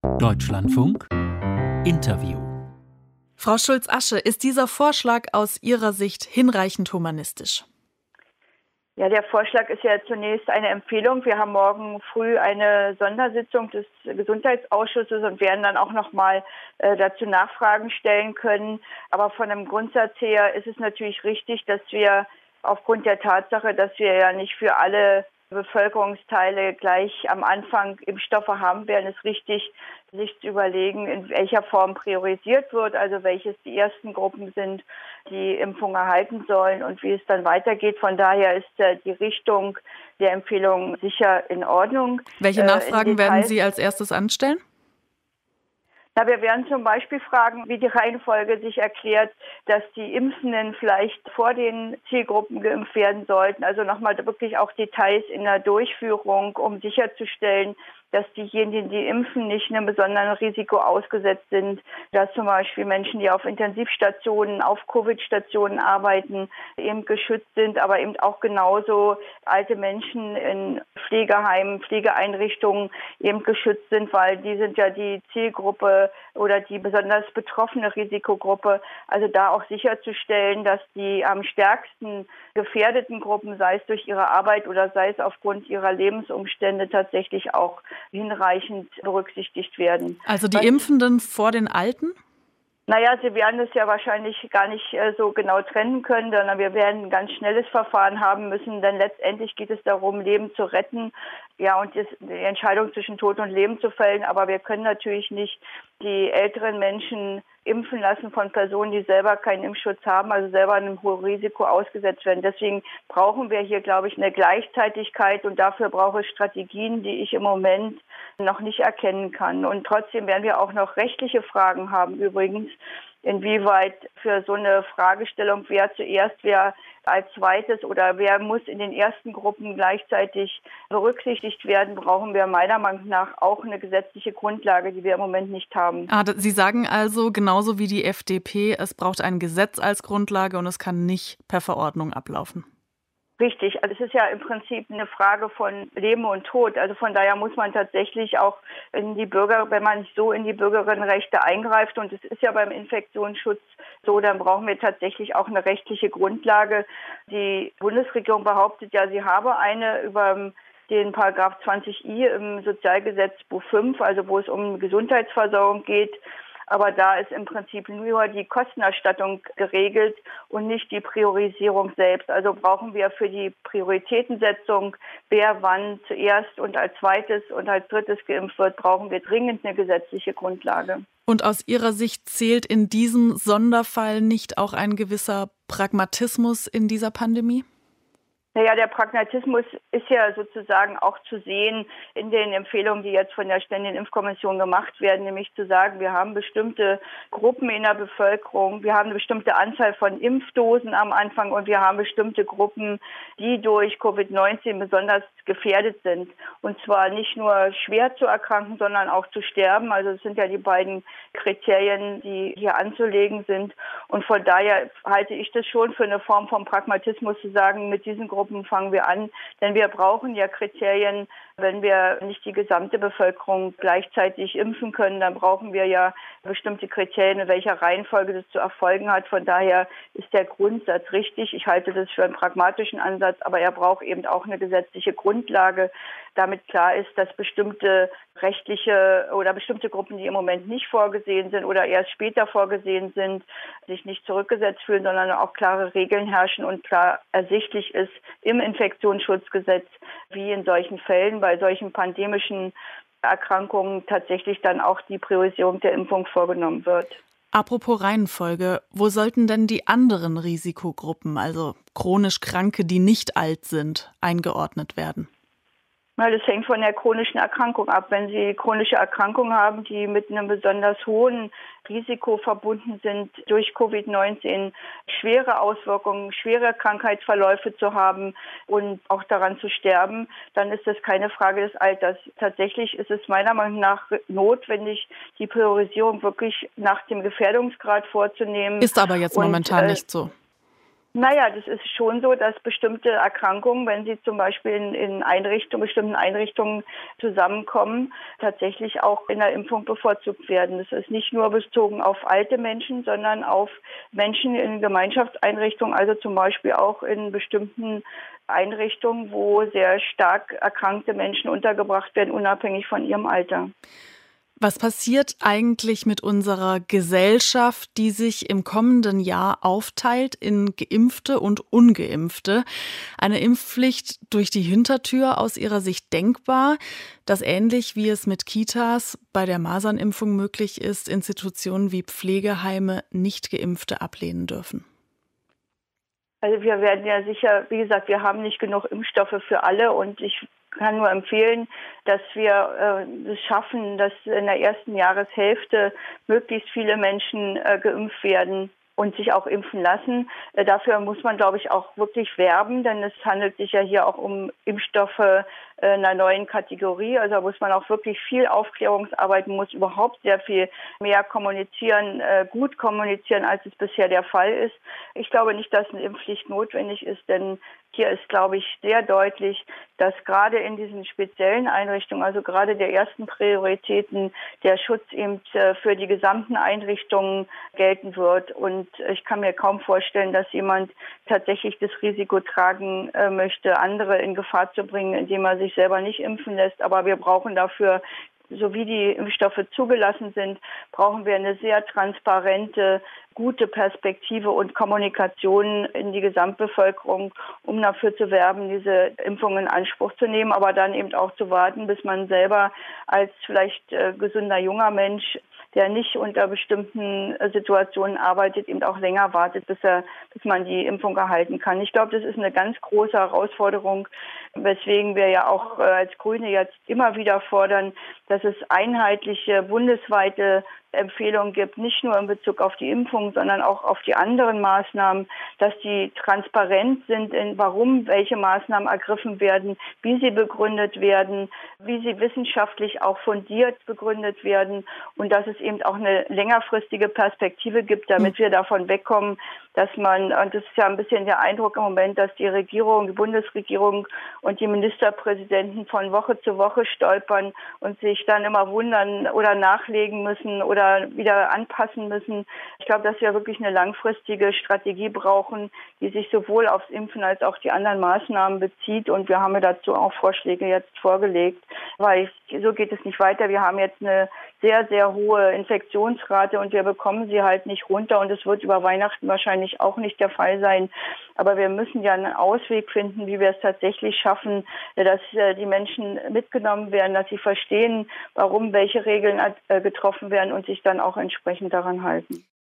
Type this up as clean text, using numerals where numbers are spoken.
Deutschlandfunk Interview. Frau Schulz-Asche, ist dieser Vorschlag aus Ihrer Sicht hinreichend humanistisch? Ja, der Vorschlag ist ja zunächst eine Empfehlung. Wir haben morgen früh eine Sondersitzung des Gesundheitsausschusses und werden dann auch nochmal dazu Nachfragen stellen können. Aber von dem Grundsatz her ist es natürlich richtig, dass wir aufgrund der Tatsache, dass wir ja nicht für alle Bevölkerungsteile gleich am Anfang Impfstoffe haben werden, ist richtig, sich zu überlegen, in welcher Form priorisiert wird, also welches die ersten Gruppen sind, die Impfung erhalten sollen und wie es dann weitergeht. Von daher ist die Richtung der Empfehlung sicher in Ordnung. Welche Nachfragen werden Sie als erstes anstellen? Na, wir werden zum Beispiel fragen, wie die Reihenfolge sich erklärt, dass die Impfenden vielleicht vor den Zielgruppen geimpft werden sollten. Also nochmal wirklich auch Details in der Durchführung, um sicherzustellen, dass diejenigen, die impfen, nicht einem besonderen Risiko ausgesetzt sind, dass zum Beispiel Menschen, die auf Intensivstationen, auf Covid-Stationen arbeiten, eben geschützt sind, aber eben auch genauso alte Menschen in Pflegeheimen, Pflegeeinrichtungen eben geschützt sind, weil die sind ja die Zielgruppe oder die besonders betroffene Risikogruppe. Also da auch sicherzustellen, dass die am stärksten gefährdeten Gruppen, sei es durch ihre Arbeit oder sei es aufgrund ihrer Lebensumstände, tatsächlich auch hinreichend berücksichtigt werden. Also die Impfenden vor den Alten? Naja, Sie werden es ja wahrscheinlich gar nicht so genau trennen können, sondern wir werden ein ganz schnelles Verfahren haben müssen, denn letztendlich geht es darum, Leben zu retten, ja, und die Entscheidung zwischen Tod und Leben zu fällen. Aber wir können natürlich nicht die älteren Menschen impfen lassen von Personen, die selber keinen Impfschutz haben, also selber einem hohen Risiko ausgesetzt werden. Deswegen brauchen wir hier, glaube ich, eine Gleichzeitigkeit und dafür brauche es Strategien, die ich im Moment noch nicht erkennen kann. Und trotzdem werden wir auch noch rechtliche Fragen haben übrigens, inwieweit für so eine Fragestellung, wer zuerst, wer als zweites oder wer muss in den ersten Gruppen gleichzeitig berücksichtigt werden, brauchen wir meiner Meinung nach auch eine gesetzliche Grundlage, die wir im Moment nicht haben. Sie sagen also, genauso wie die FDP, es braucht ein Gesetz als Grundlage und es kann nicht per Verordnung ablaufen. Richtig, also es ist ja im Prinzip eine Frage von Leben und Tod. Also von daher muss man tatsächlich auch wenn man nicht so in die Bürgerinnenrechte eingreift, und es ist ja beim Infektionsschutz so, dann brauchen wir tatsächlich auch eine rechtliche Grundlage. Die Bundesregierung behauptet ja, sie habe eine über den Paragraph 20i im Sozialgesetzbuch 5, also wo es um Gesundheitsversorgung geht. Aber da ist im Prinzip nur die Kostenerstattung geregelt und nicht die Priorisierung selbst. Also brauchen wir für die Prioritätensetzung, wer wann zuerst und als zweites und als drittes geimpft wird, brauchen wir dringend eine gesetzliche Grundlage. Und aus Ihrer Sicht zählt in diesem Sonderfall nicht auch ein gewisser Pragmatismus in dieser Pandemie? Naja, der Pragmatismus ist ja sozusagen auch zu sehen in den Empfehlungen, die jetzt von der Ständigen Impfkommission gemacht werden, nämlich zu sagen, wir haben bestimmte Gruppen in der Bevölkerung, wir haben eine bestimmte Anzahl von Impfdosen am Anfang und wir haben bestimmte Gruppen, die durch Covid-19 besonders gefährdet sind. Und zwar nicht nur schwer zu erkranken, sondern auch zu sterben. Also das sind ja die beiden Kriterien, die hier anzulegen sind. Und von daher halte ich das schon für eine Form von Pragmatismus zu sagen, mit diesen Gruppen fangen wir an, denn wir brauchen ja Kriterien. Wenn wir nicht die gesamte Bevölkerung gleichzeitig impfen können, dann brauchen wir ja bestimmte Kriterien, in welcher Reihenfolge das zu erfolgen hat. Von daher ist der Grundsatz richtig. Ich halte das für einen pragmatischen Ansatz, aber er braucht eben auch eine gesetzliche Grundlage, damit klar ist, dass bestimmte rechtliche oder bestimmte Gruppen, die im Moment nicht vorgesehen sind oder erst später vorgesehen sind, sich nicht zurückgesetzt fühlen, sondern auch klare Regeln herrschen und klar ersichtlich ist im Infektionsschutzgesetz, wie in solchen Fällen bei solchen pandemischen Erkrankungen tatsächlich dann auch die Priorisierung der Impfung vorgenommen wird. Apropos Reihenfolge, wo sollten denn die anderen Risikogruppen, also chronisch Kranke, die nicht alt sind, eingeordnet werden? Das hängt von der chronischen Erkrankung ab. Wenn Sie chronische Erkrankungen haben, die mit einem besonders hohen Risiko verbunden sind, durch Covid-19 schwere Auswirkungen, schwere Krankheitsverläufe zu haben und auch daran zu sterben, dann ist das keine Frage des Alters. Tatsächlich ist es meiner Meinung nach notwendig, die Priorisierung wirklich nach dem Gefährdungsgrad vorzunehmen. Ist aber jetzt momentan nicht so. Naja, das ist schon so, dass bestimmte Erkrankungen, wenn sie zum Beispiel in bestimmten Einrichtungen zusammenkommen, tatsächlich auch in der Impfung bevorzugt werden. Das ist nicht nur bezogen auf alte Menschen, sondern auf Menschen in Gemeinschaftseinrichtungen, also zum Beispiel auch in bestimmten Einrichtungen, wo sehr stark erkrankte Menschen untergebracht werden, unabhängig von ihrem Alter. Was passiert eigentlich mit unserer Gesellschaft, die sich im kommenden Jahr aufteilt in Geimpfte und Ungeimpfte? Eine Impfpflicht durch die Hintertür aus Ihrer Sicht denkbar, dass ähnlich wie es mit Kitas bei der Masernimpfung möglich ist, Institutionen wie Pflegeheime Nicht-Geimpfte ablehnen dürfen? Also wir werden ja sicher, wie gesagt, wir haben nicht genug Impfstoffe für alle und ich kann nur empfehlen, dass wir es schaffen, dass in der ersten Jahreshälfte möglichst viele Menschen geimpft werden und sich auch impfen lassen. Dafür muss man, glaube ich, auch wirklich werben, denn es handelt sich ja hier auch um Impfstoffe einer neuen Kategorie. Also da muss man auch wirklich viel Aufklärungsarbeit, man muss überhaupt sehr viel mehr kommunizieren, gut kommunizieren, als es bisher der Fall ist. Ich glaube nicht, dass eine Impfpflicht notwendig ist, denn hier ist, glaube ich, sehr deutlich, dass gerade in diesen speziellen Einrichtungen, also gerade der ersten Prioritäten, der Schutz eben für die gesamten Einrichtungen gelten wird. Und ich kann mir kaum vorstellen, dass jemand tatsächlich das Risiko tragen möchte, andere in Gefahr zu bringen, indem er sich selber nicht impfen lässt. Aber wir brauchen dafür, so wie die Impfstoffe zugelassen sind, brauchen wir eine sehr transparente, gute Perspektive und Kommunikation in die Gesamtbevölkerung, um dafür zu werben, diese Impfung in Anspruch zu nehmen, aber dann eben auch zu warten, bis man selber als vielleicht gesunder junger Mensch, der nicht unter bestimmten Situationen arbeitet, eben auch länger wartet, bis man die Impfung erhalten kann. Ich glaube, das ist eine ganz große Herausforderung, weswegen wir ja auch als Grüne jetzt immer wieder fordern, dass es einheitliche, bundesweite Empfehlungen gibt, nicht nur in Bezug auf die Impfung, sondern auch auf die anderen Maßnahmen, dass die transparent sind, warum welche Maßnahmen ergriffen werden, wie sie begründet werden, wie sie wissenschaftlich auch fundiert begründet werden und dass es eben auch eine längerfristige Perspektive gibt, damit wir davon wegkommen, dass man, und das ist ja ein bisschen der Eindruck im Moment, dass die Regierung, die Bundesregierung und die Ministerpräsidenten von Woche zu Woche stolpern und sich dann immer wundern oder nachlegen müssen oder wieder anpassen müssen. Ich glaube, dass wir wirklich eine langfristige Strategie brauchen, die sich sowohl aufs Impfen als auch die anderen Maßnahmen bezieht. Und wir haben ja dazu auch Vorschläge jetzt vorgelegt, weil so geht es nicht weiter. Wir haben jetzt eine sehr, sehr hohe Infektionsrate und wir bekommen sie halt nicht runter und es wird über Weihnachten wahrscheinlich auch nicht der Fall sein. Aber wir müssen ja einen Ausweg finden, wie wir es tatsächlich schaffen, dass die Menschen mitgenommen werden, dass sie verstehen, warum welche Regeln getroffen werden und sich dann auch entsprechend daran halten.